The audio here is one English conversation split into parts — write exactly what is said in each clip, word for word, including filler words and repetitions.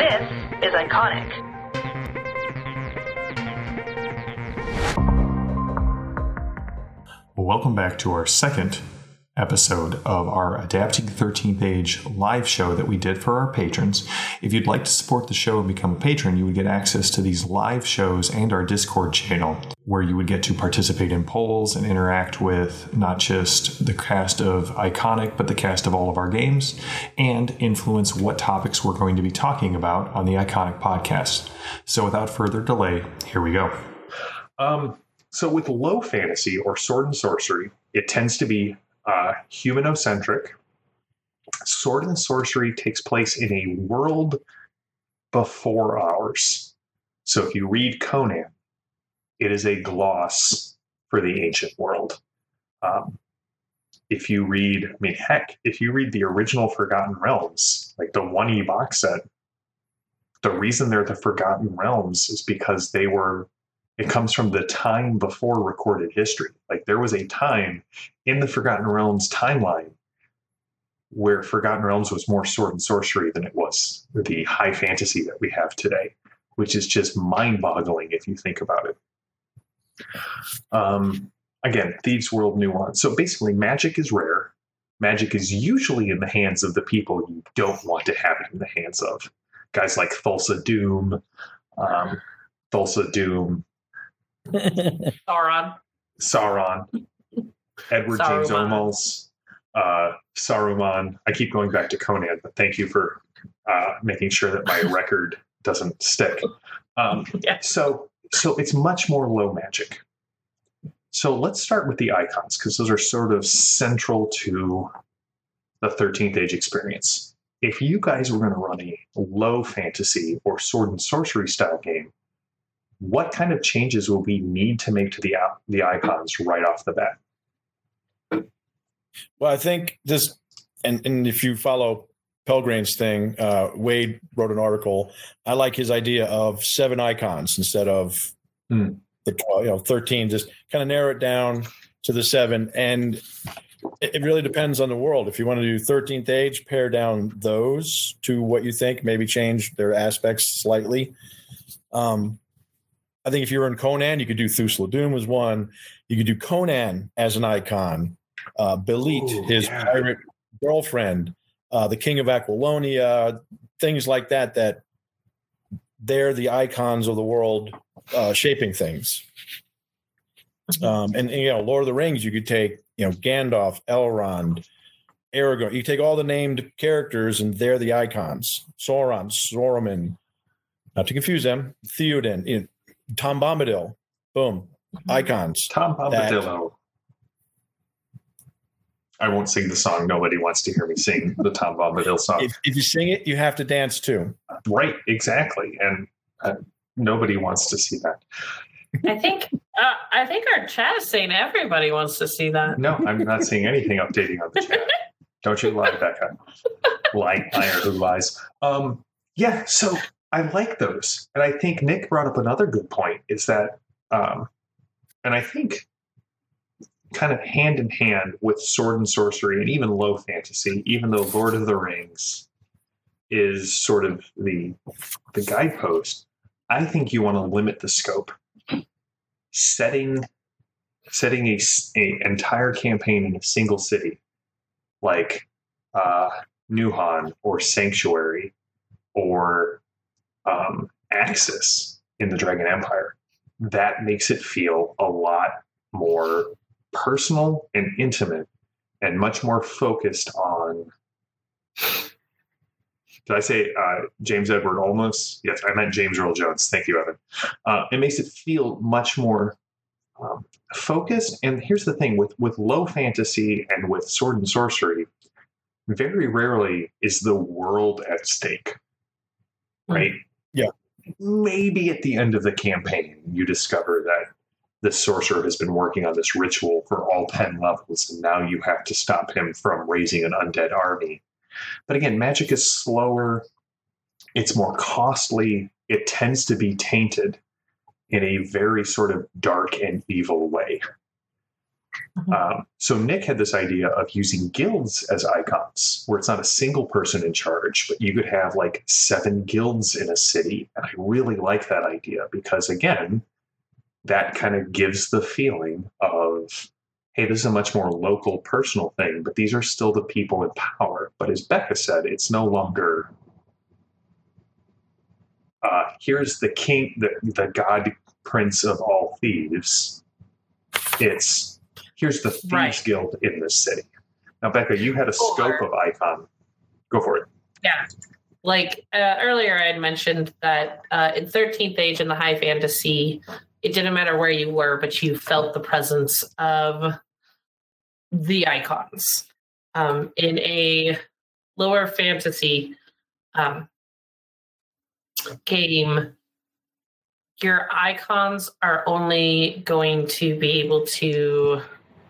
This is Iconic. Welcome back to our second episode of our Adapting thirteenth Age live show that we did for our patrons. If you'd like to support the show and become a patron, you would get access to these live shows and our Discord channel, where you would get to participate in polls and interact with not just the cast of Iconic, but the cast of all of our games, and influence what topics we're going to be talking about on the Iconic podcast. So without further delay, here we go. Um, so with low fantasy or sword and sorcery, it tends to be Uh, humanocentric. Sword and sorcery takes place in a world before ours. So if you read Conan, it is a gloss for the ancient world. Um, if you read, I mean, heck, if you read the original Forgotten Realms, like the one E box set, the reason they're the Forgotten Realms is because they were It comes from the time before recorded history. Like there was a time in the Forgotten Realms timeline where Forgotten Realms was more sword and sorcery than it was the high fantasy that we have today, which is just mind-boggling if you think about it. Um, again, Thieves' World nuance. So basically, magic is rare. Magic is usually in the hands of the people you don't want to have it in the hands of. Guys like Thulsa Doom, um, Thulsa Doom, Sauron. Sauron. Edward Saruman. James Olmos. Uh, Saruman. I keep going back to Conan, but thank you for uh, making sure that my record doesn't stick. Um, Yeah. So, so it's much more low magic. So let's start with the icons, because those are sort of central to the thirteenth Age experience. If you guys were going to run a low fantasy or sword and sorcery style game, what kind of changes will we need to make to the the icons right off the bat? Well, I think this, and, and if you follow Pelgrane's thing, uh, Wade wrote an article. I like his idea of seven icons instead of Hmm. the twelve, you know, thirteen. Just kind of narrow it down to the seven, and it, it really depends on the world. If you want to do thirteenth Age, pare down those to what you think. Maybe change their aspects slightly. Um, I think if you were in Conan, you could do Thusla Doom as one. You could do Conan as an icon. Uh, Belit, Ooh, his yeah. pirate girlfriend, uh, the King of Aquilonia, things like that, that they're the icons of the world uh, shaping things. Um, and, and, you know, Lord of the Rings, you could take, you know, Gandalf, Elrond, Aragorn. You take all the named characters and they're the icons. Sauron, Saruman, not to confuse them, Theoden, you know, Tom Bombadil, boom, icons. Tom Bombadillo. I won't sing the song. Nobody wants to hear me sing the Tom Bombadil song. If, if you sing it, you have to dance too. Right, exactly. And uh, nobody wants to see that. I think uh, I think our chat is saying everybody wants to see that. No, I'm not seeing anything updating on the chat. Don't you lie, Becca. Lie, liar who lies. Um, yeah, so I like those. And I think Nick brought up another good point is that, um, and I think kind of hand in hand with sword and sorcery and even low fantasy, even though Lord of the Rings is sort of the, the guidepost, I think you want to limit the scope. Setting, setting a, a entire campaign in a single city, like uh, Nuhan or Sanctuary or um, Axis in the Dragon Empire, that makes it feel a lot more personal and intimate and much more focused on, did I say uh, James Edward Olmos? Yes, I meant James Earl Jones. Thank you, Evan. Uh, it makes it feel much more um, focused. And here's the thing, with, with low fantasy and with sword and sorcery, very rarely is the world at stake, right? Yeah. Maybe at the end of the campaign, you discover that the sorcerer has been working on this ritual for all ten levels, and now you have to stop him from raising an undead army. But again, magic is slower. It's more costly. It tends to be tainted in a very sort of dark and evil way. Mhm. Um, so Nick had this idea of using guilds as icons, where it's not a single person in charge, but you could have like seven guilds in a city. And I really like that idea because, again, that kind of gives the feeling of, hey, this is a much more local, personal thing, but these are still the people in power. But as Becca said, it's no longer, uh, here's the king, the, the god prince of all thieves. It's, here's the Thieves Right. Guild in this city. Now, Becca, you had a Or- scope of icon. Go for it. Yeah. Like uh, earlier, I had mentioned that uh, in thirteenth Age in the high fantasy, it didn't matter where you were, but you felt the presence of the icons. Um, in a lower fantasy um, game, your icons are only going to be able to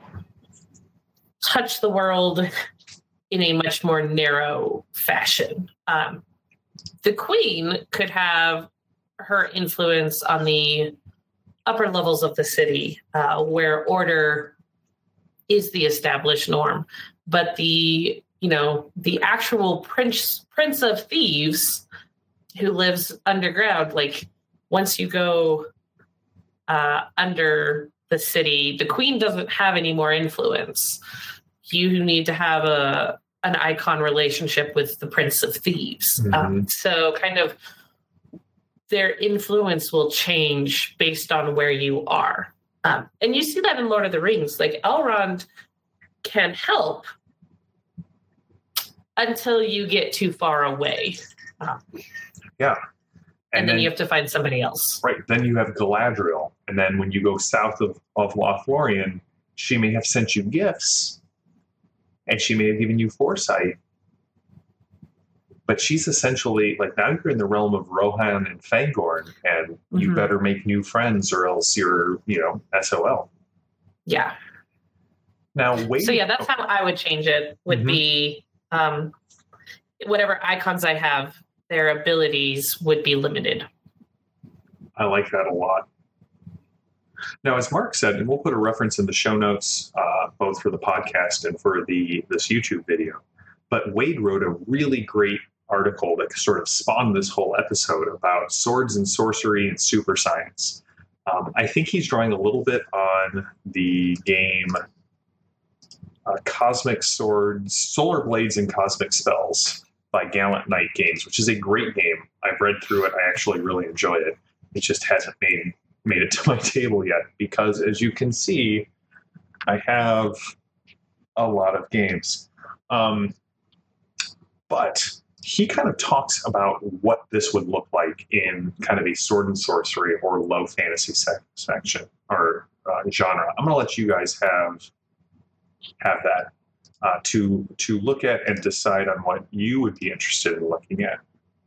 touch the world in a much more narrow fashion. Um, the queen could have her influence on the upper levels of the city, uh, where order is the established norm. But the, you know, the actual prince prince of thieves who lives underground, like once you go uh, under the city, the queen doesn't have any more influence. You need to have a an icon relationship with the Prince of Thieves. Mhm. Um, so kind of their influence will change based on where you are. Um, and you see that in Lord of the Rings. Like Elrond can help until you get too far away. Um, Yeah. and, then, you have to find somebody else. Right. Then you have Galadriel. And then when you go south of, of Lothlorien, she may have sent you gifts and she may have given you foresight. But she's essentially, like, now you're in the realm of Rohan and Fangorn, and you Mhm. better make new friends or else you're, you know, S O L. Yeah. Now, wait. So yeah, that's how I would change it. Would Mhm. be um, whatever icons I have, their abilities would be limited. I like that a lot. Now, as Mark said, and we'll put a reference in the show notes, uh, both for the podcast and for the this YouTube video, but Wade wrote a really great article that sort of spawned this whole episode about swords and sorcery and super science. Um, I think he's drawing a little bit on the game uh, Cosmic Swords, Solar Blades and Cosmic Spells by Gallant Knight Games, which is a great game. I've read through it. I actually really enjoy it. It just hasn't made made it to my table yet because, as you can see, I have a lot of games. Um, but he kind of talks about what this would look like in kind of a sword and sorcery or low fantasy sec- section or uh, genre. I'm going to let you guys have have that uh, to to look at and decide on what you would be interested in looking at.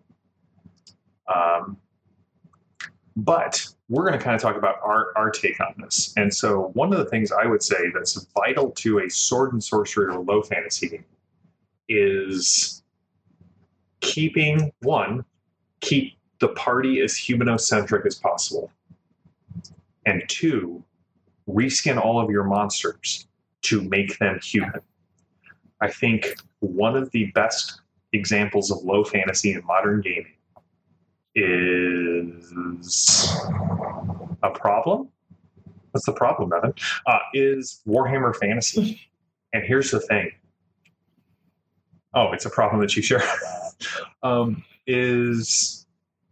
Um, but we're going to kind of talk about our, our take on this. And so one of the things I would say that's vital to a sword and sorcery or low fantasy game is keeping, one, keep the party as humanocentric as possible. And two, reskin all of your monsters to make them human. I think one of the best examples of low fantasy in modern gaming is a problem. What's the problem, Evan? Uh, is Warhammer Fantasy. And here's the thing. Oh, it's a problem that you share. um, is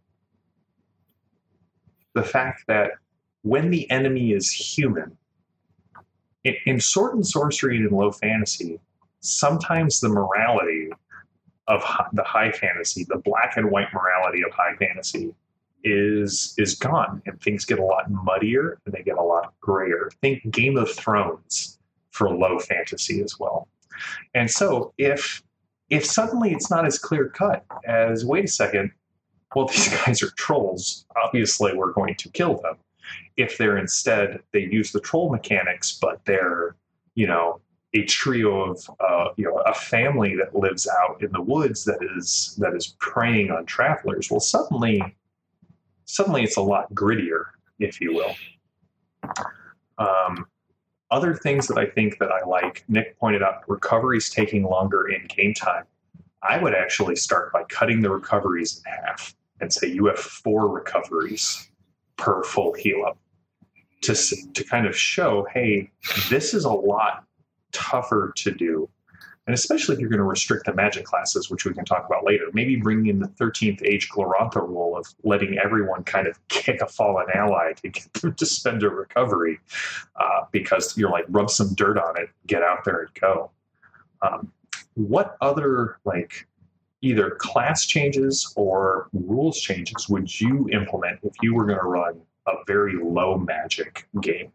the fact that when the enemy is human, in, in sword and sorcery and in low fantasy, sometimes the morality of hi- the high fantasy, the black and white morality of high fantasy, is is gone, and things get a lot muddier and they get a lot grayer. Think Game of Thrones for low fantasy as well. And so if if suddenly it's not as clear cut as, wait a second, well, these guys are trolls, obviously we're going to kill them. If they're instead, they use the troll mechanics, but they're, you know, a trio of, uh, you know, a family that lives out in the woods that is that is preying on travelers. Well, suddenly, suddenly it's a lot grittier, if you will. Um, other things that I think that I like, Nick pointed out, recoveries taking longer in game time. I would actually start by cutting the recoveries in half and say you have four recoveries per full heal up to, to kind of show, hey, this is a lot tougher to do. And especially if you're going to restrict the magic classes, which we can talk about later, maybe bring in the thirteenth Age Glorantha rule of letting everyone kind of kick a fallen ally to get them to spend a recovery uh, because you're like, rub some dirt on it, get out there and go. Um, what other like either class changes or rules changes would you implement if you were going to run a very low magic game?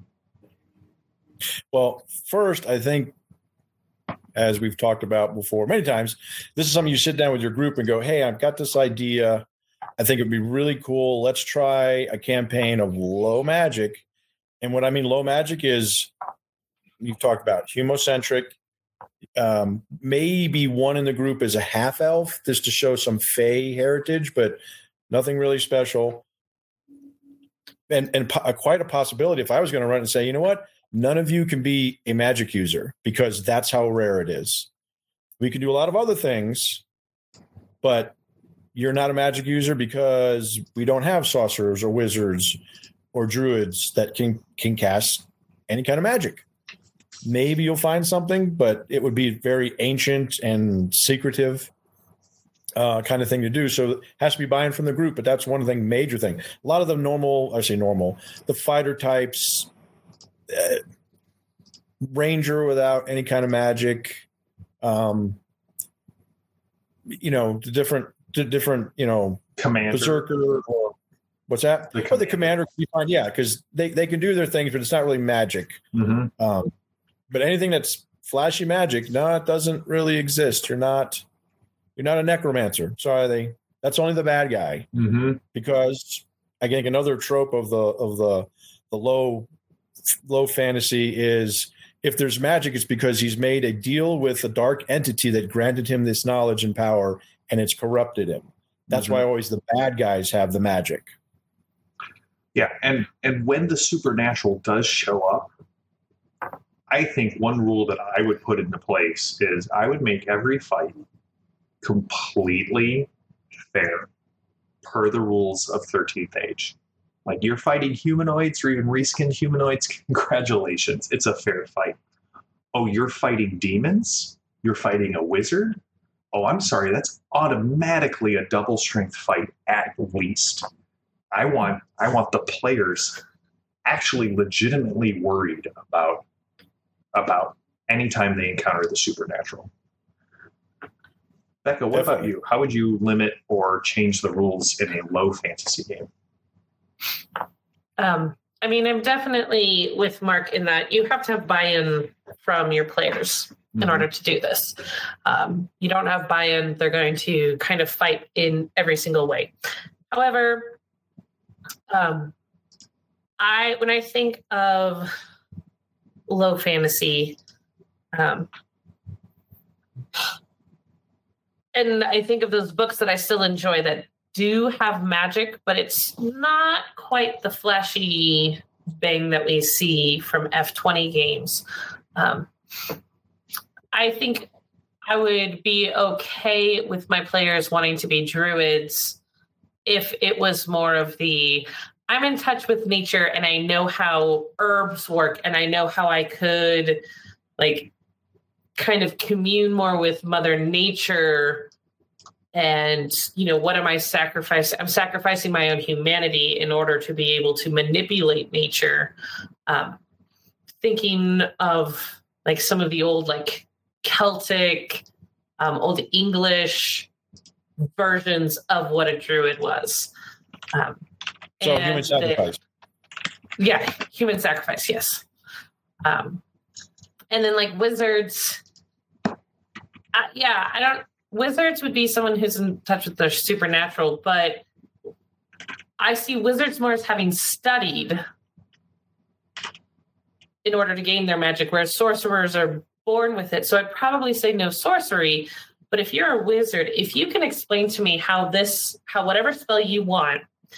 Well, first, I think, as we've talked about before many times, this is something you sit down with your group and go, hey, I've got this idea. I think it'd be really cool. Let's try a campaign of low magic. And what I mean low magic is, you've talked about humocentric. Um, maybe one in the group is a half elf, just to show some Fey heritage, but nothing really special. And, and po- quite a possibility if I was going to run and say, you know what? None of you can be a magic user because that's how rare it is. We can do a lot of other things, but you're not a magic user because we don't have sorcerers or wizards or druids that can, can cast any kind of magic. Maybe you'll find something, but it would be very ancient and secretive uh, kind of thing to do. So it has to be buy-in from the group, but that's one thing, major thing. A lot of the normal, I say normal, the fighter types, Uh, ranger without any kind of magic, um, you know, the different, the different, you know, Commander. berserker or what's that? The oh, the commander can be fine, yeah, because they, they can do their things, but it's not really magic. Mm-hmm. Um, but anything that's flashy magic, no, it doesn't really exist. You're not, you're not a necromancer. Sorry, they. That's only the bad guy. Mm-hmm. Because again, another trope of the of the the low. low fantasy is if there's magic, it's because he's made a deal with a dark entity that granted him this knowledge and power, and it's corrupted him. That's mm-hmm. why always the bad guys have the magic. Yeah, and and when the supernatural does show up, I think one rule that I would put into place is I would make every fight completely fair per the rules of thirteenth Age. Like, you're fighting humanoids or even reskinned humanoids, congratulations. It's a fair fight. Oh, you're fighting demons? You're fighting a wizard? Oh, I'm sorry. That's automatically a double strength fight at least. I want I want the players actually legitimately worried about, about anytime they encounter the supernatural. Becca, what Definitely. about you? How would you limit or change the rules in a low fantasy game? Um, I mean, I'm definitely with Mark in that you have to have buy-in from your players mm-hmm. in order to do this. Um, you don't have buy-in, they're going to kind of fight in every single way. However, um, I when I think of low fantasy, um, and I think of those books that I still enjoy that do have magic, but it's not quite the flashy bang that we see from F twenty games. Um, I think I would be okay with my players wanting to be druids if it was more of the, I'm in touch with nature and I know how herbs work and I know how I could like kind of commune more with Mother Nature. And, you know, what am I sacrificing? I'm sacrificing my own humanity in order to be able to manipulate nature. Um, thinking of like some of the old, like Celtic, um, old English versions of what a druid was. Um, so human sacrifice. The, yeah, human sacrifice. Yes. Um, and then like wizards. Uh, yeah, I don't. Wizards would be someone who's in touch with their supernatural, but I see wizards more as having studied in order to gain their magic, whereas sorcerers are born with it. So I'd probably say no sorcery. But if you're a wizard, if you can explain to me how this, how whatever spell you want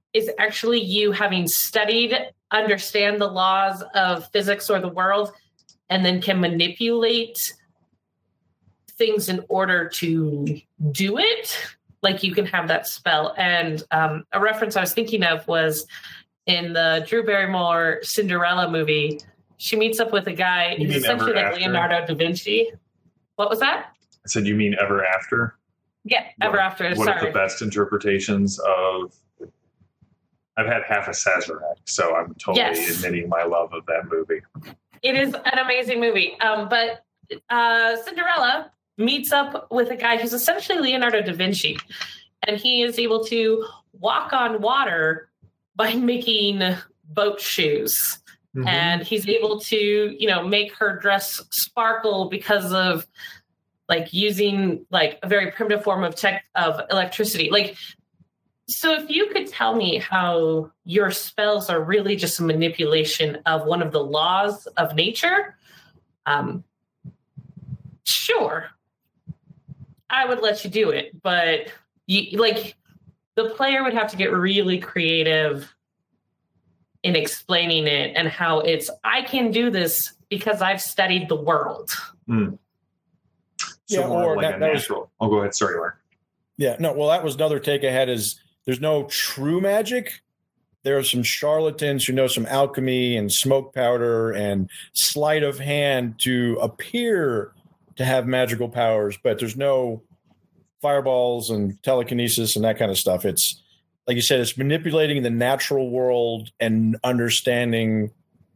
is actually you having studied, understand the laws of physics or the world, and then can manipulate things in order to do it. Like you can have that spell. And um, a reference I was thinking of was in the Drew Barrymore Cinderella movie. She meets up with a guy You who's mean essentially Ever like After? Leonardo da Vinci. What was that? I said, you mean Ever After? Yeah, Ever One- After. One Sorry. of the best interpretations of. I've had half a Sazerac, so I'm totally Yes. admitting my love of that movie. It is an amazing movie. Um, but uh, Cinderella meets up with a guy who's essentially Leonardo da Vinci, and he is able to walk on water by making boat shoes. Mhm. And he's able to, you know, make her dress sparkle because of like using like a very primitive form of tech of electricity. Like, so if you could tell me how your spells are really just a manipulation of one of the laws of nature, um, sure, I would let you do it. But you, like, the player would have to get really creative in explaining it and how it's, I can do this because I've studied the world. Mm. So Yeah, more or like that- a that was- natural. Oh, go ahead. Sorry, Mark. Yeah, no, well, that was another take I had is there's no true magic. There are some charlatans who know some alchemy and smoke powder and sleight of hand to appear to have magical powers, but there's no fireballs and telekinesis and that kind of stuff. It's, like you said, it's manipulating the natural world and understanding.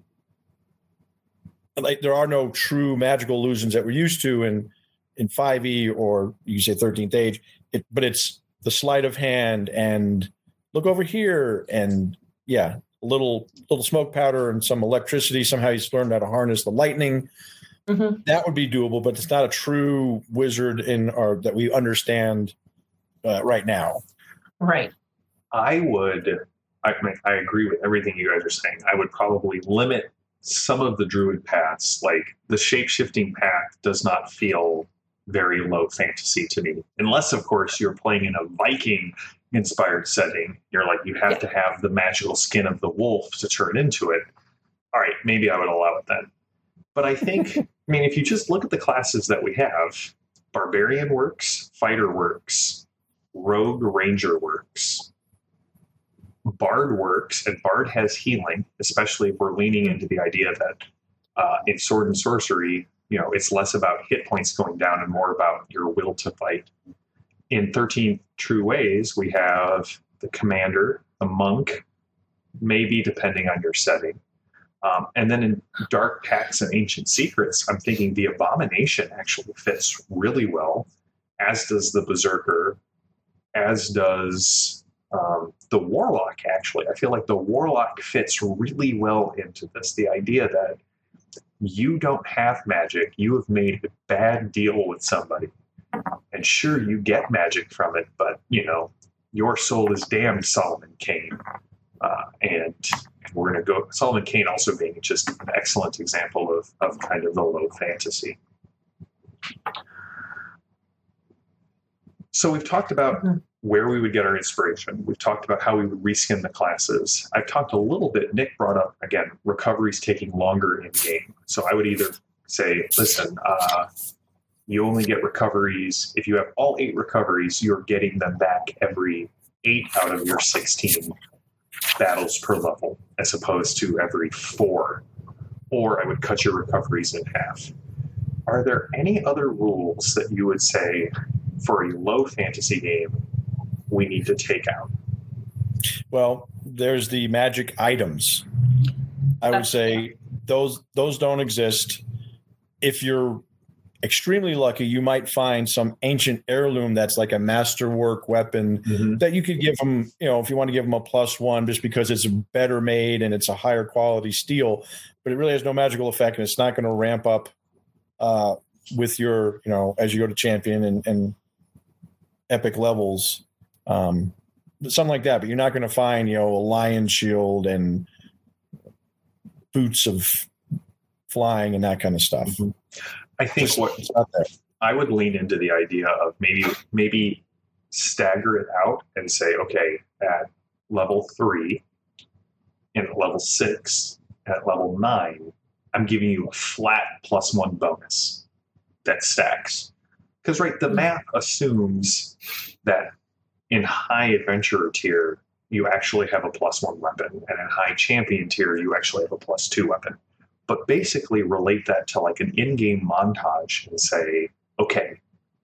Like there are no true magical illusions that we're used to in in five E or you say thirteenth Age. It, but it's the sleight of hand and look over here and yeah, a little little smoke powder and some electricity. Somehow he's learned how to harness the lightning. Mm-hmm. That would be doable, but it's not a true wizard in our that we understand uh, right now. Right. I would, I mean, I agree with everything you guys are saying. I would probably limit some of the druid paths. Like the shape-shifting path does not feel very low fantasy to me. Unless, of course, you're playing in a Viking-inspired setting. You're like, you have Yeah. to have the magical skin of the wolf to turn into it. All right, maybe I would allow it then. But I think, I mean, if you just look at the classes that we have, Barbarian works, Fighter works, Rogue Ranger works, Bard works, and Bard has healing, especially if we're leaning into the idea that uh, in Sword and Sorcery, you know, it's less about hit points going down and more about your will to fight. In thirteen True Ways, we have the Commander, the Monk, maybe depending on your setting. Um, and then in Dark Pacts and Ancient Secrets, I'm thinking the Abomination actually fits really well, as does the Berserker, as does um, the Warlock, actually. I feel like the Warlock fits really well into this. The idea that you don't have magic, you have made a bad deal with somebody. And sure, you get magic from it, but, you know, your soul is damned, Solomon Kane. Uh, and we're going to go, Solomon Kane also being just an excellent example of, of kind of the low fantasy. So we've talked about where we would get our inspiration. We've talked about how we would reskin the classes. I've talked a little bit, Nick brought up, again, recoveries taking longer in game. So I would either say, listen, uh, you only get recoveries. If you have all eight recoveries, you're getting them back every eight out of your sixteen battles per level, as opposed to every four. Or I would cut your recoveries in half. Are there any other rules that you would say for a low fantasy game we need to take out? Well, there's the magic items. I would That's- say those those don't exist. If you're extremely lucky, you might find some ancient heirloom that's like a masterwork weapon Mm-hmm. that you could give them, you know, if you want to give them a plus one just because it's better made and it's a higher quality steel, but it really has no magical effect and it's not going to ramp up uh, with your, you know, as you go to champion and, and epic levels, um, something like that. But you're not going to find, you know, a lion shield and boots of flying and that kind of stuff. Mm-hmm. I think Just- what it's not there. I would lean into the idea of maybe maybe stagger it out and say, okay, at level three, and at level six, and at level nine, I'm giving you a flat plus one bonus that stacks. Because, right, the math assumes that in high adventurer tier, you actually have a plus one weapon, and in high champion tier, you actually have a plus two weapon. But basically relate that to like an in-game montage and say, okay,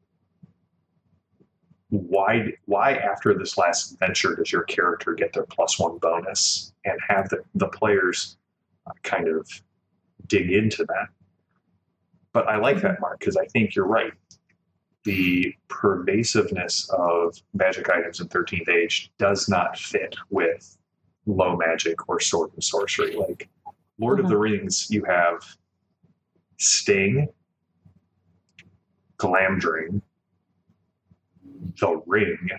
why why after this last adventure does your character get their plus one bonus, and have the, the players uh, kind of dig into that. But I like that, Mark, because I think you're right. The pervasiveness of magic items in thirteenth Age does not fit with low magic or sword and sorcery. Like Lord mm-hmm. of the Rings, you have Sting, Glamdring, the Ring,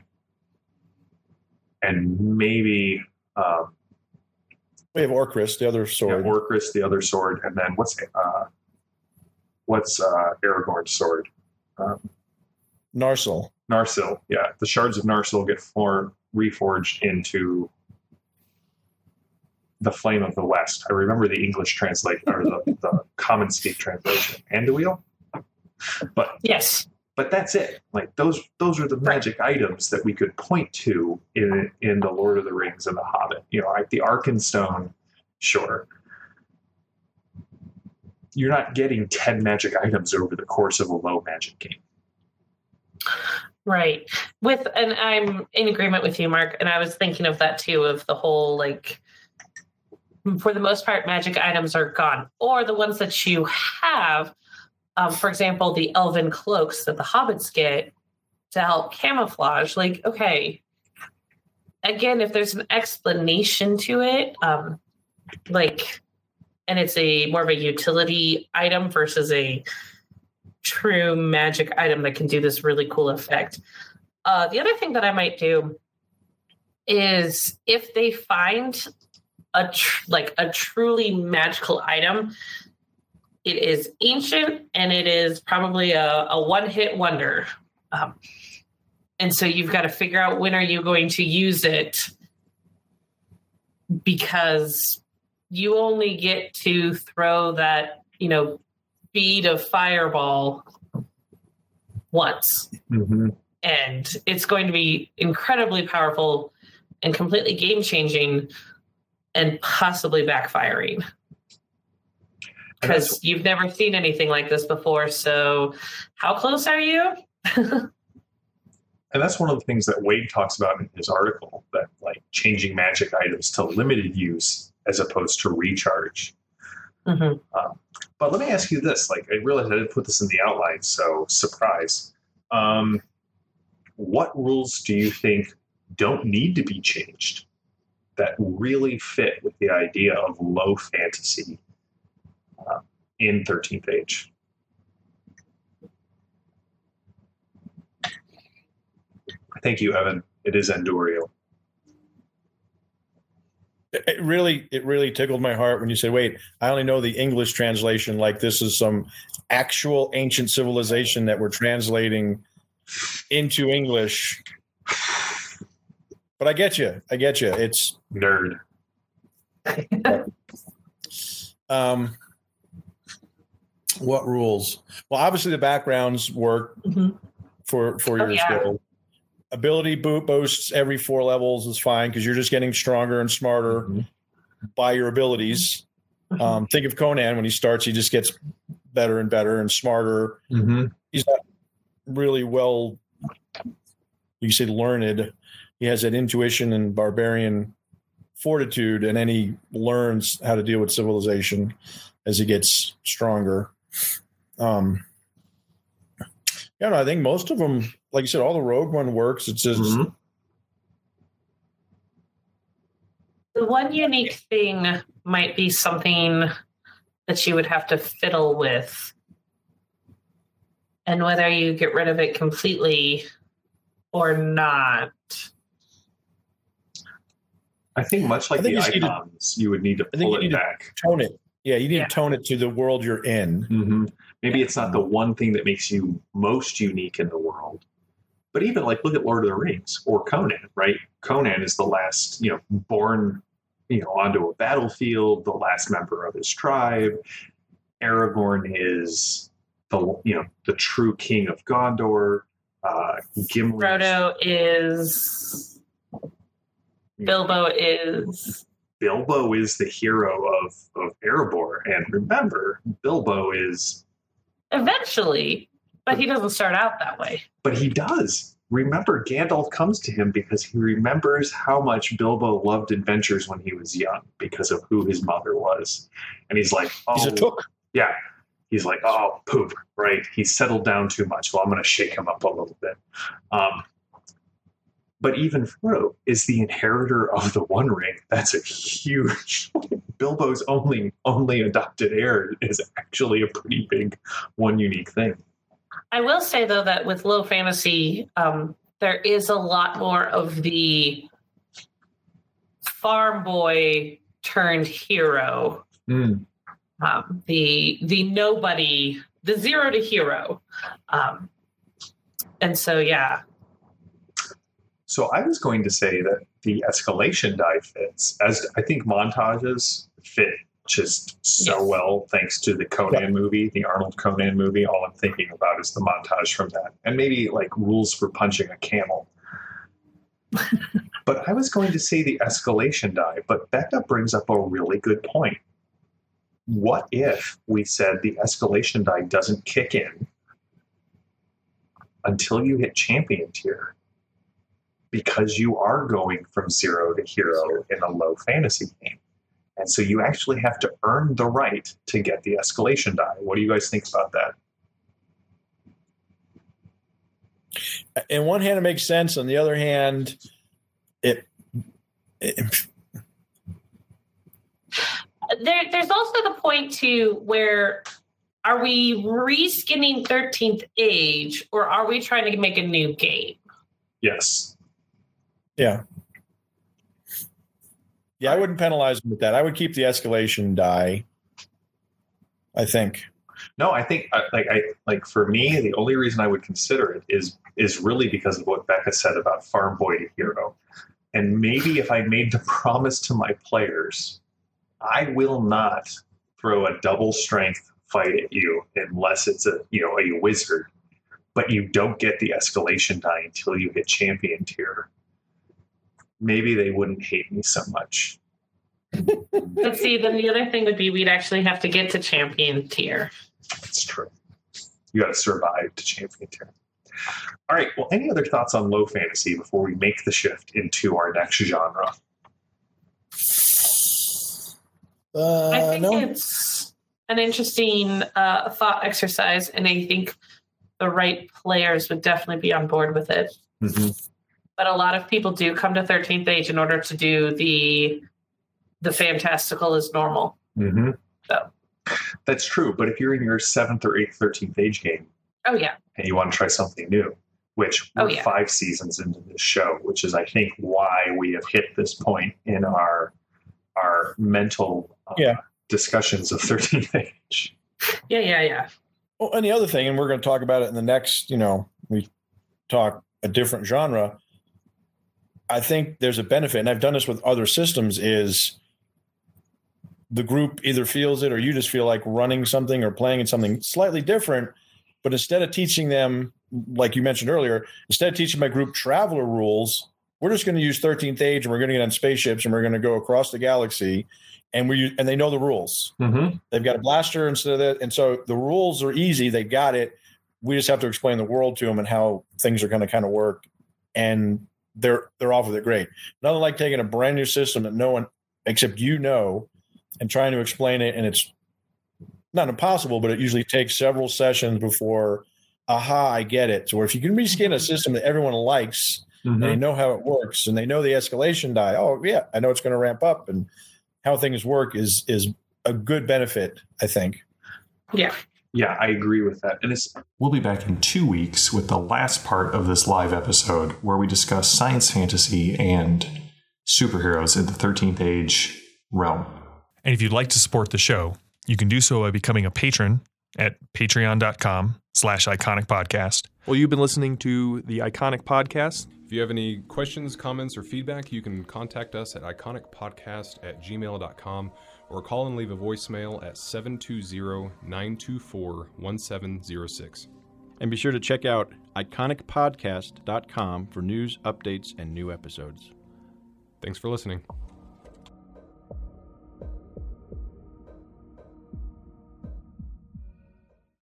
and maybe um, we have Orcris, the other sword. Yeah, Orcris, the other sword, and then what's uh, what's uh, Aragorn's sword? Um, Narsil. Narsil, yeah. The shards of Narsil get for, reforged into the Flame of the West. I remember the English translation, or the, the common speak translation. Anduil? But yes. But that's it. Like those those are the magic right. items that we could point to in in the Lord of the Rings and the Hobbit. You know, like the Arkenstone, sure. You're not getting ten magic items over the course of a low magic game. Right. With and I'm in agreement with you, Mark, and I was thinking of that too, of the whole like for the most part magic items are gone. Or the ones that you have, um, for example, the elven cloaks that the hobbits get to help camouflage, like, okay. Again, if there's an explanation to it, um, like and it's a more of a utility item versus a true magic item that can do this really cool effect. Uh, the other thing that I might do is if they find a tr- like a truly magical item, it is ancient and it is probably a, a one-hit wonder. Um, and so you've got to figure out when are you going to use it, because you only get to throw that, you know, bead of fireball once. Mm-hmm. And it's going to be incredibly powerful and completely game-changing and possibly backfiring. Because you've never seen anything like this before, so how close are you? And that's one of the things that Wade talks about in his article, that like changing magic items to limited use as opposed to recharge. Mm-hmm. Um, but let me ask you this. Like, I realized I didn't put this in the outline, so surprise. Um, what rules do you think don't need to be changed that really fit with the idea of low fantasy uh, in thirteenth Age? Thank you, Evan. It is Andúril. It really, it really tickled my heart when you said, wait, I only know the English translation, like this is some actual ancient civilization that we're translating into English. But I get you. I get you. It's nerd. um, what rules? Well, obviously the backgrounds work mm-hmm. for, for oh, your yeah. skill. Ability boot boosts every four levels is fine because you're just getting stronger and smarter mm-hmm. by your abilities. Mm-hmm. Um, think of Conan when he starts, he just gets better and better and smarter. Mm-hmm. He's not really well, you say learned. He has that intuition and barbarian fortitude, and then he learns how to deal with civilization as he gets stronger. Um, yeah, no, I think most of them, like you said, all the rogue one works. It's just mm-hmm. the one unique thing might be something that you would have to fiddle with, and whether you get rid of it completely or not. I think much like the icons, to, you would need to pull it back. Tone it. Yeah, you need yeah. to tone it to the world you're in. Mm-hmm. Maybe it's not the one thing that makes you most unique in the world, But even like look at Lord of the Rings or Conan, right? Conan is the last, you know, born, you know, onto a battlefield, the last member of his tribe. Aragorn is the, you know, the true king of Gondor. Uh, Gimli. Frodo is. Bilbo is. Bilbo is the hero of, of Erebor. And remember, Bilbo is. Eventually, but he doesn't start out that way. But he does. Remember, Gandalf comes to him because he remembers how much Bilbo loved adventures when he was young because of who his mother was. And he's like, oh, He's a took. Yeah. He's like, oh, poop, right? He's settled down too much. Well, I'm going to shake him up a little bit. Um, but even Frodo is the inheritor of the One Ring. That's a huge... Bilbo's only only adopted heir is actually a pretty big one unique thing. I will say, though, that with low fantasy, um, there is a lot more of the farm boy turned hero. Mm. Um, the the nobody, the zero to hero. Um, and so, yeah. So I was going to say that the escalation die fits, as I think montages fit just so Yes. well, thanks to the Conan Yeah. movie, the Arnold Conan movie. All I'm thinking about is the montage from that. And maybe like rules for punching a camel. But I was going to say the escalation die, but Becca brings up a really good point. What if we said the escalation die doesn't kick in until you hit champion tier? Because you are going from zero to hero in a low fantasy game. And so you actually have to earn the right to get the escalation die. What do you guys think about that? In one hand, it makes sense. On the other hand, it, it There, there's also the point, too, where are we reskinning thirteenth Age, or are we trying to make a new game? Yes. yeah. Yeah, I wouldn't penalize them with that. I would keep the escalation die, I think. No, I think uh, like I like for me, the only reason I would consider it is is really because of what Becca said about farm boy to hero. And maybe if I made the promise to my players, I will not throw a double strength fight at you unless it's a you know a wizard, but you don't get the escalation die until you hit champion tier. Maybe they wouldn't hate me so much. But see, then the other thing would be we'd actually have to get to champion tier. That's true. You got to survive to champion tier. All right. Well, any other thoughts on low fantasy before we make the shift into our next genre? Uh, I think no. it's an interesting uh, thought exercise, and I think the right players would definitely be on board with it. Mm-hmm. But a lot of people do come to thirteenth Age in order to do the the fantastical is normal. Mm-hmm. So. That's true. But if you're in your seventh or eighth thirteenth Age game Oh, yeah. and you want to try something new, which we're Oh, yeah. five seasons into this show, which is, I think, why we have hit this point in our our mental uh, Yeah. discussions of thirteenth Age. Yeah, yeah, yeah. Well, and the other thing, and we're going to talk about it in the next, you know, we talk a different genre. I think there's a benefit, and I've done this with other systems, is the group either feels it or you just feel like running something or playing in something slightly different. But instead of teaching them, like you mentioned earlier, instead of teaching my group traveler rules, we're just going to use thirteenth Age and we're going to get on spaceships and we're going to go across the galaxy. And we and they know the rules. Mm-hmm. They've got a blaster instead of that. And so the rules are easy. They got it. We just have to explain the world to them and how things are going to kind of work. And they're they're off with it great. Nothing like taking a brand new system that no one except you know and trying to explain it. And it's not impossible, but it usually takes several sessions before, aha, I get it. So if you can reskin a system that everyone likes Mm-hmm. and they know how it works and they know the escalation die, oh, yeah, I know it's going to ramp up, and how things work is is a good benefit, I think. Yeah. Yeah, I agree with that. And it's We'll be back in two weeks with the last part of this live episode where we discuss science fantasy and superheroes in the thirteenth Age realm. And if you'd like to support the show, you can do so by becoming a patron at patreon.com slash iconic podcast. Well, you've been listening to the Iconic Podcast. If you have any questions, comments, or feedback, you can contact us at iconicpodcast at gmail dot com or call and leave a voicemail at seven two zero, nine two four, one seven zero six. And be sure to check out iconic podcast dot com for news, updates, and new episodes. Thanks for listening.